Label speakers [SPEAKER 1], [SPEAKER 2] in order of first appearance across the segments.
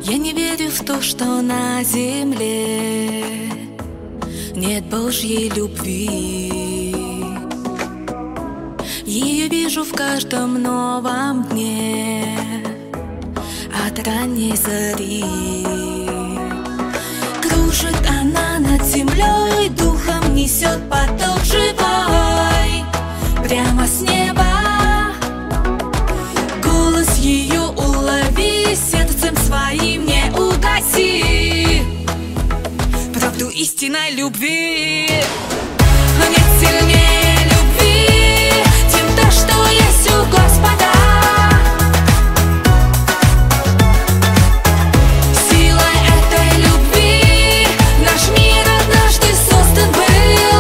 [SPEAKER 1] Я не верю в то, что на земле нет Божьей любви. Ее вижу в каждом новом дне от ранней зари. Кружит она над землей, духом несет поток живой прямо с неба. Голос ее улови, сердцем своим не угаси правду истинной любви. Нет сильнее любви, чем то, что есть у Господа. Силой этой любви наш мир однажды создан был.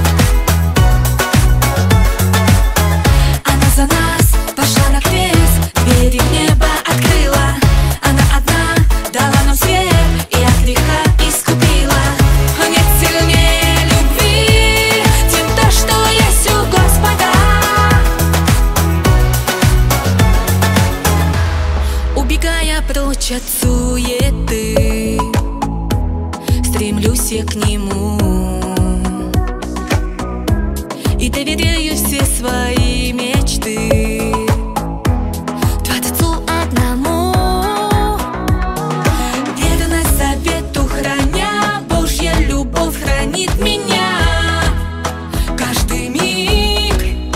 [SPEAKER 1] Она за нас пошла на крест, двери в небо открыла. Она одна дала нам свет и от греха искупила. Нет сильнее любви, чем то, что есть у Господа. Убегая прочь от суеты, стремлюсь я к Нему и доверяю все свои мечты Творцу одному. Верность завету храня, Божья любовь хранит меня каждый миг.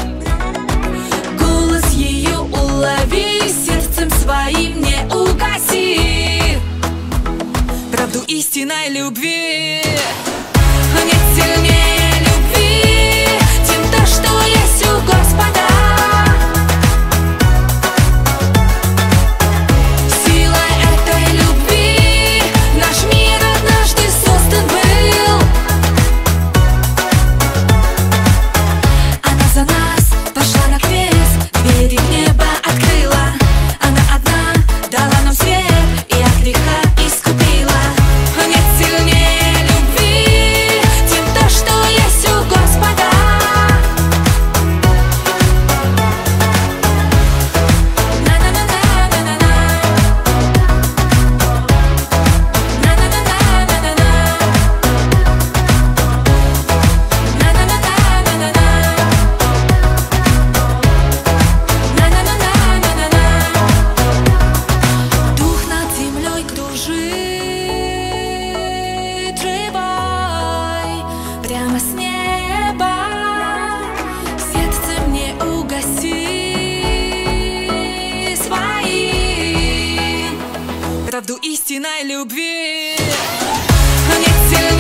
[SPEAKER 1] Голос ее улови, сердцем своим не угаси правду истинной любви. Нет сильнее любви, чем то, что есть у Господа. Силой этой любви наш мир однажды создан был. Она за нас пошла на крест, двери в небо открыла. Она одна дала нам свет и от греха искупила. Нет сильнее любви, чем то, что есть у Господа. Дух над землей кружит живой прямо с неба, сердцем не угаси своим правду истинной любви. Нет сильнее